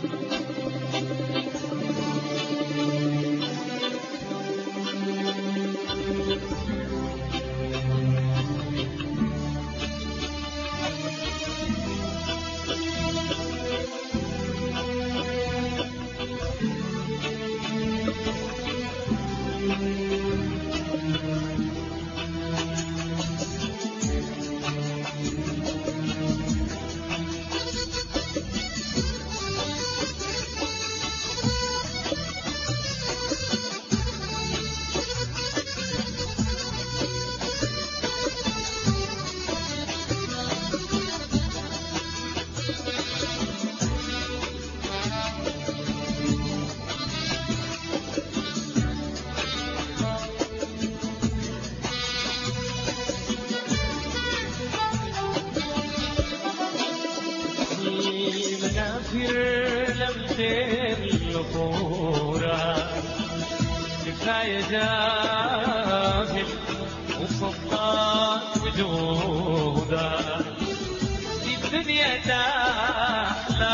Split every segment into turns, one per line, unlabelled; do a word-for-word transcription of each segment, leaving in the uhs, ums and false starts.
كفاية جاهل وصفات وجوده في الدنيا تحلى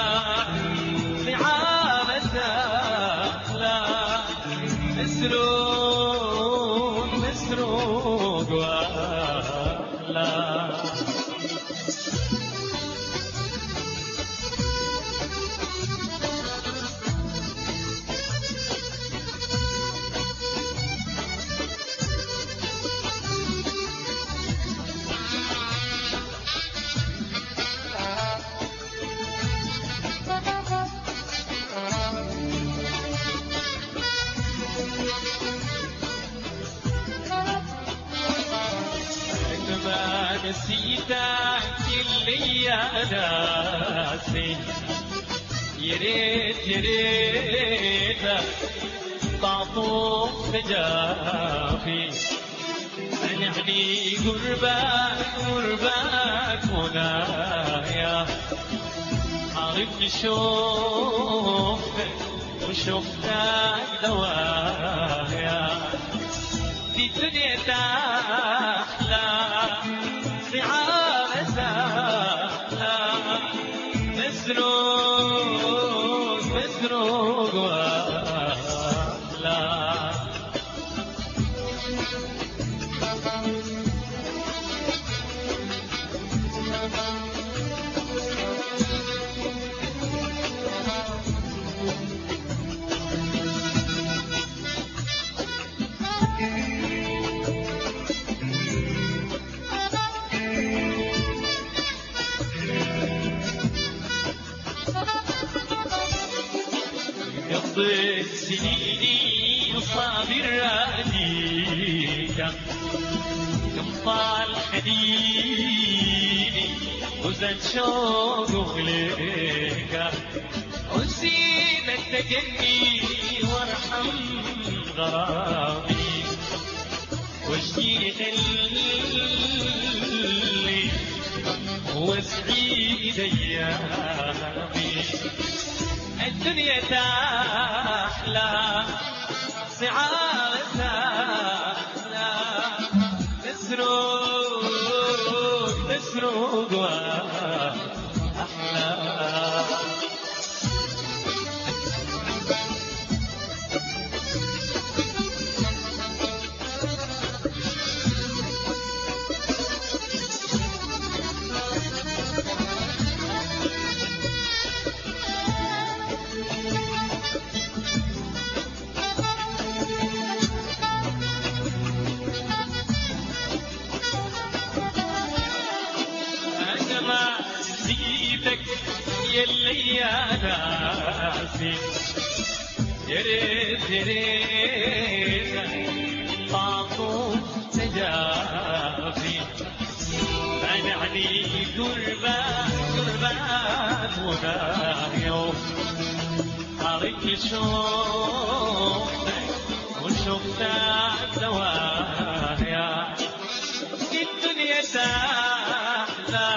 نعامة تحلى مسروق مسروق وأحلى نسيتك اللي يا ناسي يا ريت يا ريتك تعطوك تجافي أنعني قربك قربك منايا عرفت شوفتك وشوفتك دوايا في الدنيا تحلى مسروق مسروق وأحلى قضيت سنيني وصابر أديك كم طال حنيني وزاد شوق وخليك وزينك تجني وارحم غرامي واشجيني خلي واسعيد ايامي الدنيا تحلى سعادتها مسروق مسروق وأحلى يلي يا ناسي يا ريت يا ريت تعطوك تجافي أنعني قربك قربك منايا عرفت شوفتك وشوفتك دوايا الدنيا تحلى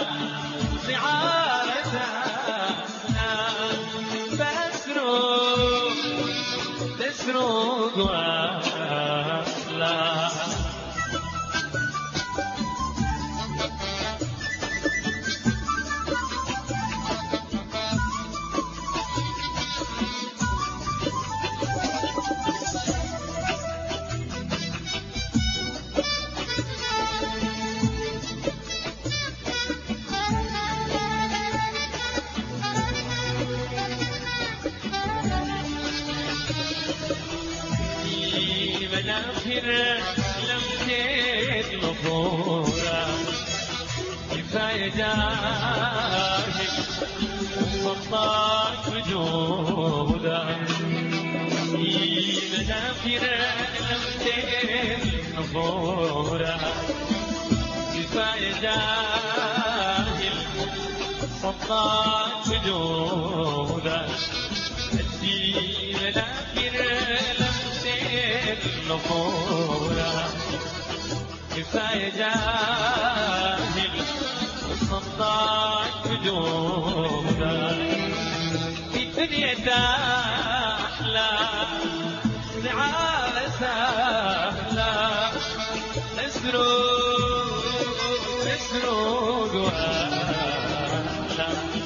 مسروق وأحلى ذاكر لمسة نفورة كفاية جاهل وسطك وجودك ذاكر لمسة نفورة كفاية جاهل وسطك وجودك النفورة كفاية جاهل صدق وجودك في الدنيا تحلى سعادة سهلة اسرق اسرق وأحلى